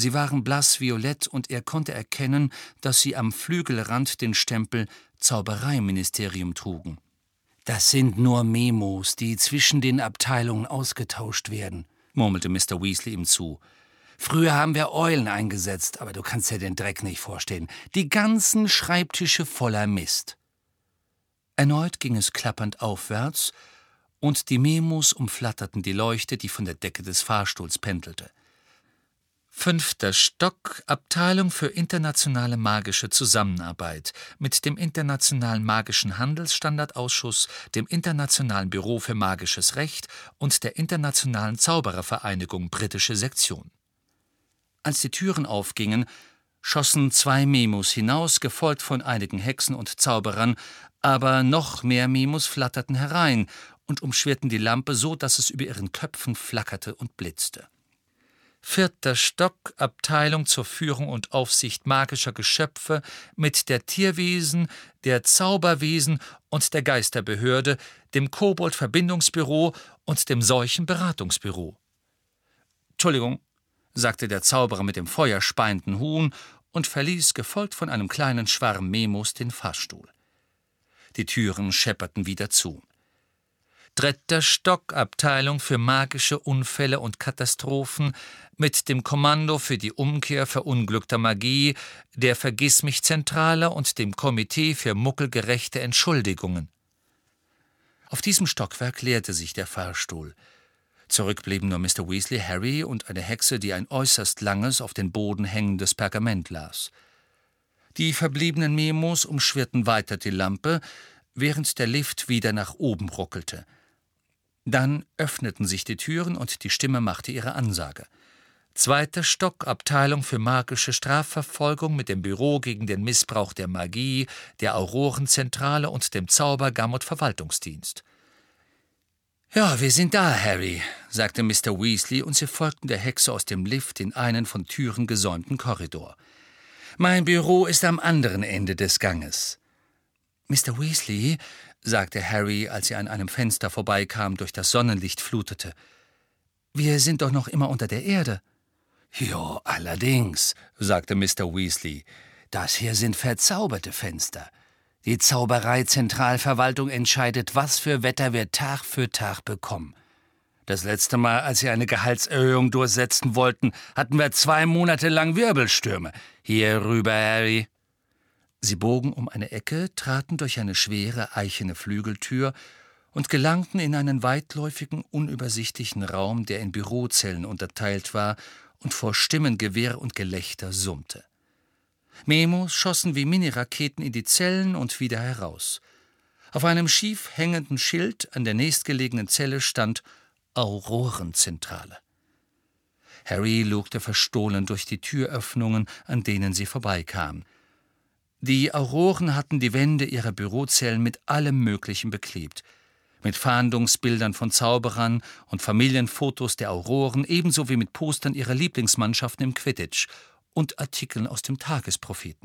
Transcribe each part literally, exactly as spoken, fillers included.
Sie waren blassviolett und er konnte erkennen, dass sie am Flügelrand den Stempel »Zaubereiministerium« trugen. »Das sind nur Memos, die zwischen den Abteilungen ausgetauscht werden«, murmelte Mister Weasley ihm zu. »Früher haben wir Eulen eingesetzt, aber du kannst dir den Dreck nicht vorstellen. Die ganzen Schreibtische voller Mist.« Erneut ging es klappernd aufwärts, und die Memos umflatterten die Leuchte, die von der Decke des Fahrstuhls pendelte. Fünfter Stock, Abteilung für internationale magische Zusammenarbeit mit dem Internationalen Magischen Handelsstandardausschuss, dem Internationalen Büro für Magisches Recht und der Internationalen Zauberervereinigung Britische Sektion. Als die Türen aufgingen, schossen zwei Memos hinaus, gefolgt von einigen Hexen und Zauberern, aber noch mehr Memos flatterten herein und umschwirrten die Lampe so, dass es über ihren Köpfen flackerte und blitzte. Vierter Stock, Abteilung zur Führung und Aufsicht magischer Geschöpfe mit der Tierwesen, der Zauberwesen und der Geisterbehörde, dem Kobold-Verbindungsbüro und dem Seuchenberatungsbüro. »Entschuldigung«, sagte der Zauberer mit dem feuerspeienden Huhn und verließ, gefolgt von einem kleinen Schwarm Memos, den Fahrstuhl. Die Türen schepperten wieder zu. Dritter Stock, Abteilung für magische Unfälle und Katastrophen mit dem Kommando für die Umkehr verunglückter Magie, der Vergissmich-Zentrale und dem Komitee für muggelgerechte Entschuldigungen. Auf diesem Stockwerk leerte sich der Fahrstuhl. Zurück blieben nur Mister Weasley, Harry und eine Hexe, die ein äußerst langes, auf den Boden hängendes Pergament las. Die verbliebenen Memos umschwirrten weiter die Lampe, während der Lift wieder nach oben ruckelte. Dann öffneten sich die Türen und die Stimme machte ihre Ansage. Zweiter Stock, Abteilung für magische Strafverfolgung mit dem Büro gegen den Missbrauch der Magie, der Aurorenzentrale und dem Zauber-Gamot-Verwaltungsdienst. »Ja, wir sind da, Harry«, sagte Mister Weasley, und sie folgten der Hexe aus dem Lift in einen von Türen gesäumten Korridor. »Mein Büro ist am anderen Ende des Ganges.« »Mister Weasley«, sagte Harry, als sie an einem Fenster vorbeikam, durch das Sonnenlicht flutete, »wir sind doch noch immer unter der Erde.« »Jo, allerdings«, sagte Mister Weasley, »das hier sind verzauberte Fenster. Die Zauberei-Zentralverwaltung entscheidet, was für Wetter wir Tag für Tag bekommen. Das letzte Mal, als sie eine Gehaltserhöhung durchsetzen wollten, hatten wir zwei Monate lang Wirbelstürme. Hier rüber, Harry.« Sie bogen um eine Ecke, traten durch eine schwere, eichene Flügeltür und gelangten in einen weitläufigen, unübersichtlichen Raum, der in Bürozellen unterteilt war und vor Stimmengewirr und Gelächter summte. Memos schossen wie Miniraketen in die Zellen und wieder heraus. Auf einem schief hängenden Schild an der nächstgelegenen Zelle stand »Aurorenzentrale«. Harry lugte verstohlen durch die Türöffnungen, an denen sie vorbeikamen. Die Auroren hatten die Wände ihrer Bürozellen mit allem Möglichen beklebt. Mit Fahndungsbildern von Zauberern und Familienfotos der Auroren, ebenso wie mit Postern ihrer Lieblingsmannschaften im Quidditch und Artikeln aus dem Tagespropheten.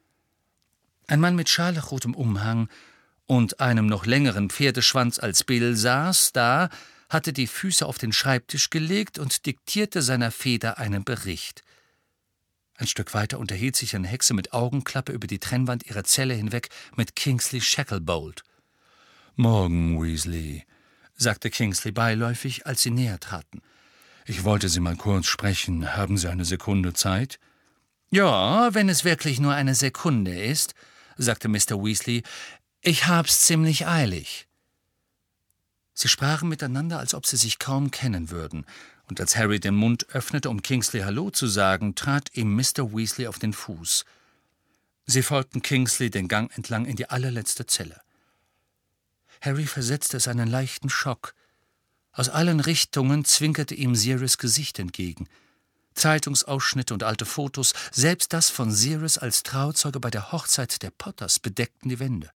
Ein Mann mit scharlachrotem Umhang und einem noch längeren Pferdeschwanz als Bill saß da, hatte die Füße auf den Schreibtisch gelegt und diktierte seiner Feder einen Bericht. Ein Stück weiter unterhielt sich eine Hexe mit Augenklappe über die Trennwand ihrer Zelle hinweg mit Kingsley Shacklebolt. »Morgen, Weasley«, sagte Kingsley beiläufig, als sie näher traten. »Ich wollte Sie mal kurz sprechen. Haben Sie eine Sekunde Zeit?« »Ja, wenn es wirklich nur eine Sekunde ist«, sagte Mister Weasley. »Ich hab's ziemlich eilig.« Sie sprachen miteinander, als ob sie sich kaum kennen würden, und als Harry den Mund öffnete, um Kingsley Hallo zu sagen, trat ihm Mister Weasley auf den Fuß. Sie folgten Kingsley den Gang entlang in die allerletzte Zelle. Harry versetzte es einen leichten Schock. Aus allen Richtungen zwinkerte ihm Sirius Gesicht entgegen. Zeitungsausschnitte und alte Fotos, selbst das von Sirius als Trauzeuge bei der Hochzeit der Potters, bedeckten die Wände.